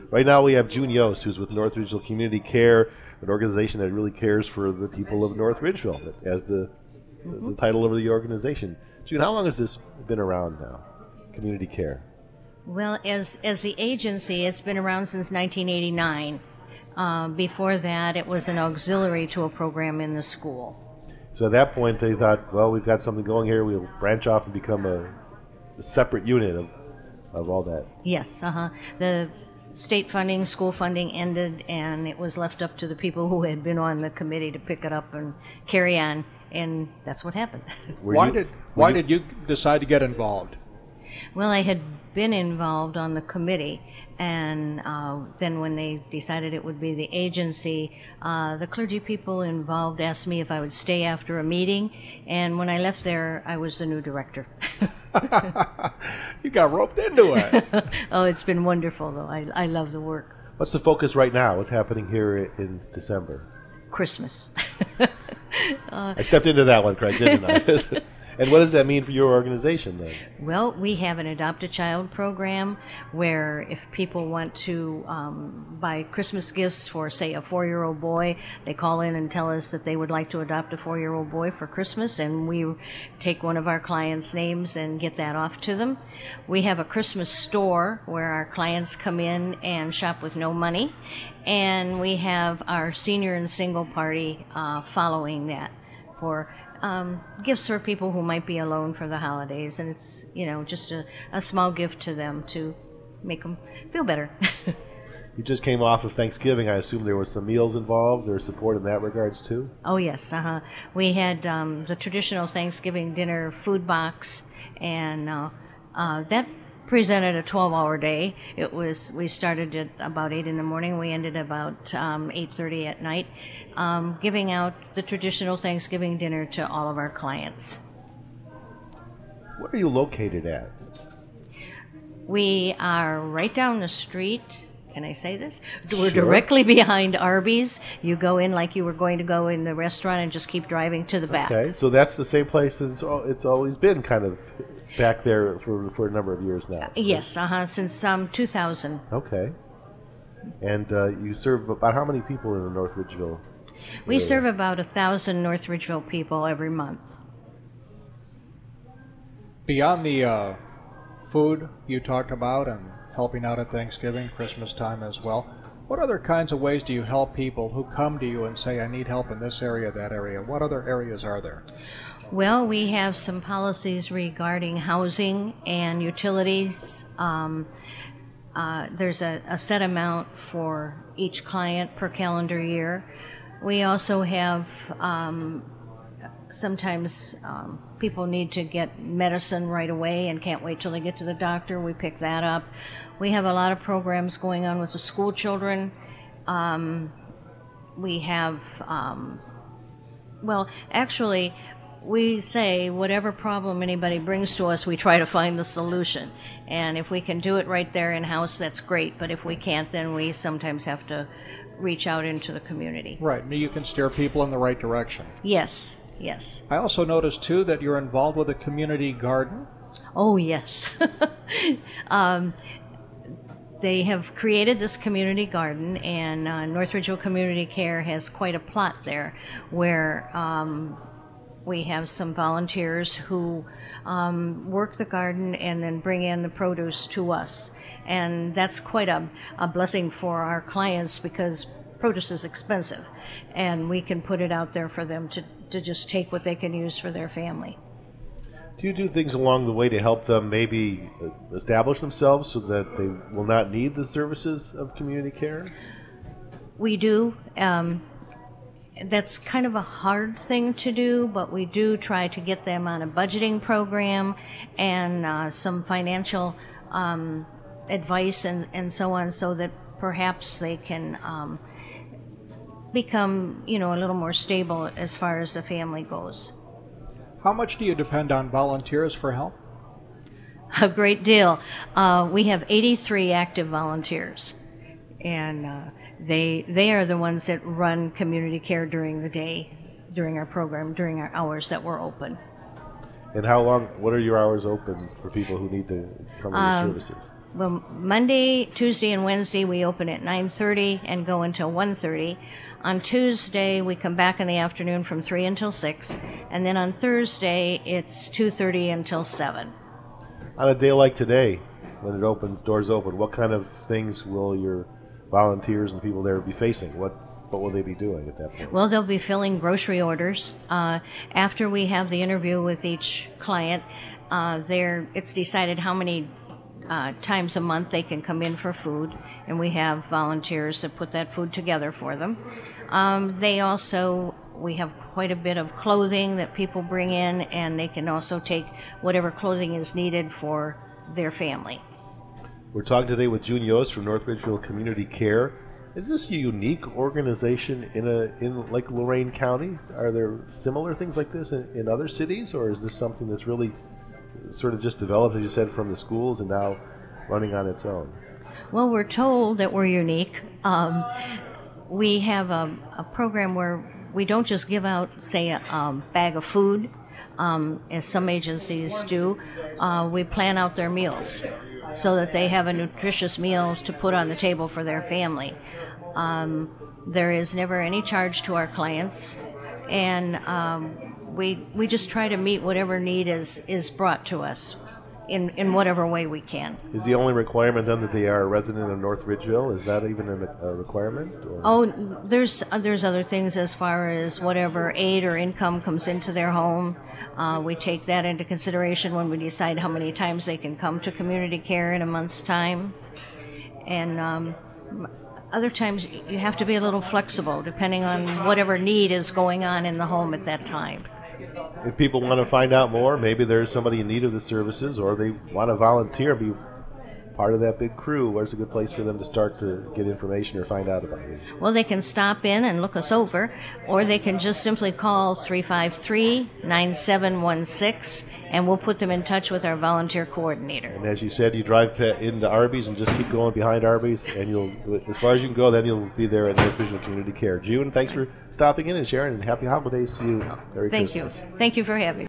Right now we have June Yost, who's with North Ridgeville Community Care, an organization that really cares for the people of North Ridgeville, as the title of the organization. June, how long has this been around now, Community Care? Well, as the agency, it's been around since 1989. Before that, it was an auxiliary to a program in the school. So at that point, they thought, well, we've got something going here. We'll branch off and become a separate unit of all that. Yes, the state funding, school funding ended, and it was left up to the people who had been on the committee to pick it up and carry on, and that's what happened. Why did you decide to get involved? Well, I had been involved on the committee, and then when they decided it would be the agency, the clergy people involved asked me if I would stay after a meeting, and when I left there, I was the new director. You got roped into it. Oh, it's been wonderful, though. I love the work. What's the focus right now? What's happening here in December? Christmas. I stepped into that one, Craig, didn't I? And what does that mean for your organization then? Well, we have an Adopt a Child program where if people want to buy Christmas gifts for, say, a 4-year-old boy, they call in and tell us that they would like to adopt a 4-year-old boy for Christmas, and we take one of our clients' names and get that off to them. We have a Christmas store where our clients come in and shop with no money, and we have our senior and single party following that for gifts for people who might be alone for the holidays, and it's, just a small gift to them to make them feel better. You just came off of Thanksgiving. I assume there was some meals involved. There's support in that regards too? Oh, yes. We had the traditional Thanksgiving dinner food box, and that presented a 12-hour day. We started at about 8 in the morning. We ended about 8:30 at night, giving out the traditional Thanksgiving dinner to all of our clients. Where are you located at? We are right down the street. Can I say this? We're Sure. directly behind Arby's. You go in like you were going to go in the restaurant and just keep driving to the back. Okay, so that's the same place it's always been kind of back there for a number of years now. Yes, since 2000. Okay. And you serve about how many people in the North Ridgeville We area? serve about 1,000 North Ridgeville people every month. Beyond the food you talked about and helping out at Thanksgiving, Christmas time as well, what other kinds of ways do you help people who come to you and say, I need help in this area, that area? What other areas are there? Well, we have some policies regarding housing and utilities. There's a set amount for each client per calendar year. We also have sometimes people need to get medicine right away and can't wait till they get to the doctor. We pick that up. We have a lot of programs going on with the school children. We have, actually, we say whatever problem anybody brings to us, we try to find the solution. And if we can do it right there in-house, that's great. But if we can't, then we sometimes have to reach out into the community. Right, and you can steer people in the right direction. Yes, yes. I also noticed, too, that you're involved with a community garden. Oh, yes. They have created this community garden, and North Ridgeville Community Care has quite a plot there where we have some volunteers who work the garden and then bring in the produce to us. And that's quite a blessing for our clients because produce is expensive. And we can put it out there for them to just take what they can use for their family. Do you do things along the way to help them maybe establish themselves so that they will not need the services of community care? We do. That's kind of a hard thing to do, but we do try to get them on a budgeting program and some financial advice and so on, so that perhaps they can become, a little more stable as far as the family goes. How much do you depend on volunteers for help? A great deal. We have 83 active volunteers, and they are the ones that run community care during the day, during our program, during our hours that we're open. And how long, what are your hours open for people who need to come to your services? Well, Monday, Tuesday, and Wednesday we open at 9:30 and go until 1:30. On Tuesday we come back in the afternoon from 3 until 6, and then on Thursday it's 2:30 until 7. On a day like today, when it opens, doors open, what kind of things will your volunteers and people there be facing? What will they be doing at that point? Well, they'll be filling grocery orders. After we have the interview with each client, it's decided how many times a month they can come in for food, and we have volunteers that put that food together for them. We have quite a bit of clothing that people bring in, and they can also take whatever clothing is needed for their family. We're talking today with June Yost from North Ridgeville Community Care. Is this a unique organization in like Lorain County? Are there similar things like this in other cities, or is this something that's really sort of just developed, as you said, from the schools and now running on its own? Well, we're told that we're unique. We have a program where we don't just give out, say, a bag of food, as some agencies do. We plan out their meals so that they have a nutritious meal to put on the table for their family. There is never any charge to our clients, and we just try to meet whatever need is brought to us in whatever way we can. Is the only requirement then that they are a resident of North Ridgeville? Is that even a requirement? Or? Oh, there's other things as far as whatever aid or income comes into their home. We take that into consideration when we decide how many times they can come to community care in a month's time. And other times you have to be a little flexible depending on whatever need is going on in the home at that time. If people want to find out more, maybe there's somebody in need of the services, or they want to volunteer, be part of that big crew, where's a good place for them to start to get information or find out about it? Well, they can stop in and look us over, or they can just simply call 353-9716, and we'll put them in touch with our volunteer coordinator. And as you said, you drive into Arby's and just keep going behind Arby's, and you'll, as far as you can go, then you'll be there at North Ridgeville Community Care. June, thanks for stopping in and sharing, and happy holidays to you. Merry Thank Christmas. you. Thank you for having me.